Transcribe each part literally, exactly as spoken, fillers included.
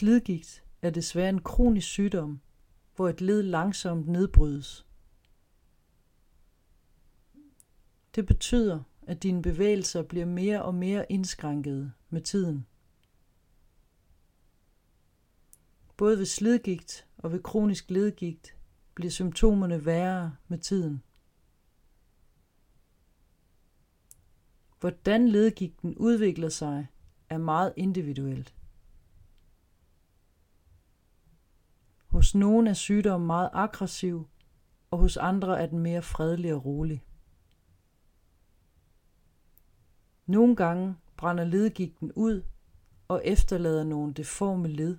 Slidgigt er desværre en kronisk sygdom, hvor et led langsomt nedbrydes. Det betyder, at dine bevægelser bliver mere og mere indskrænkede med tiden. Både ved slidgigt og ved kronisk ledgigt bliver symptomerne værre med tiden. Hvordan ledgigten udvikler sig, er meget individuelt. Hos nogle er sygdommen meget aggressiv, og hos andre er den mere fredelig og rolig. Nogle gange brænder ledgigten ud og efterlader nogle deforme led.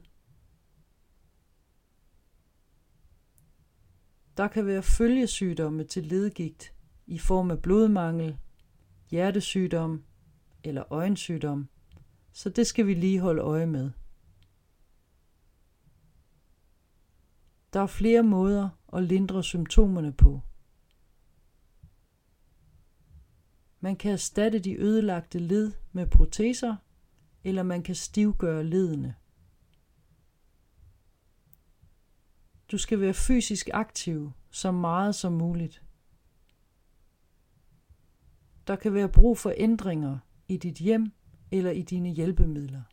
Der kan være følgesygdomme til ledgigt i form af blodmangel, hjertesygdom eller øjensygdom, så det skal vi lige holde øje med. Der er flere måder at lindre symptomerne på. Man kan erstatte de ødelagte led med proteser, eller man kan stivgøre leddene. Du skal være fysisk aktiv så meget som muligt. Der kan være brug for ændringer i dit hjem eller i dine hjælpemidler.